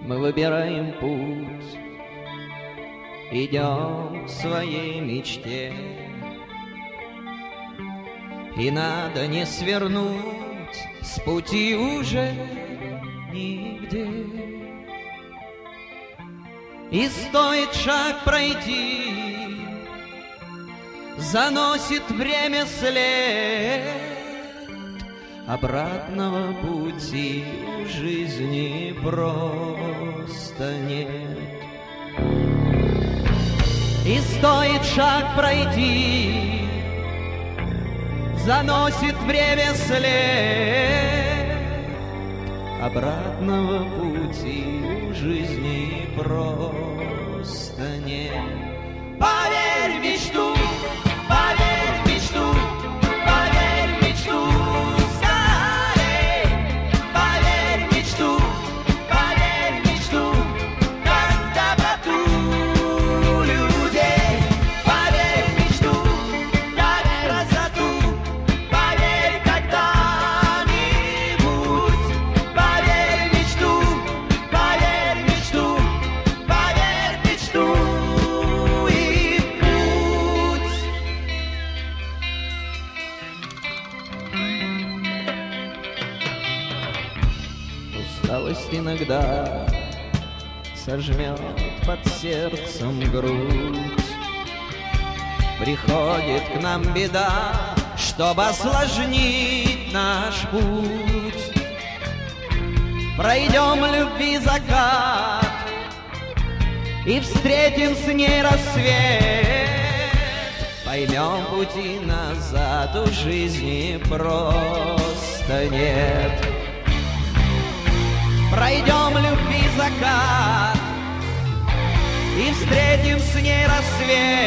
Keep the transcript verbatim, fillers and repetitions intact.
мы выбираем путь, идем к своей мечте. И надо не свернуть с пути уже нигде. И стоит шаг пройти, заносит время след, обратного пути в жизни просто нет. И стоит шаг пройти, заносит время след, обратного пути в жизни просто нет. Поверь в мечту, поверь в мечту, поверь в мечту, скорей. Поверь в мечту, поверь в мечту, как в доброту людей. Поверь в мечту, как в красоту, поверь когда-нибудь. Поверь в мечту, поверь в мечту, поверь в мечту. Усталость иногда сожмет под сердцем грудь. Приходит к нам беда, чтобы осложнить наш путь. Пройдем любви закат и встретим с ней рассвет. Поймем, пути назад у жизни просто нет. Пройдем любви закат и встретим с ней рассвет.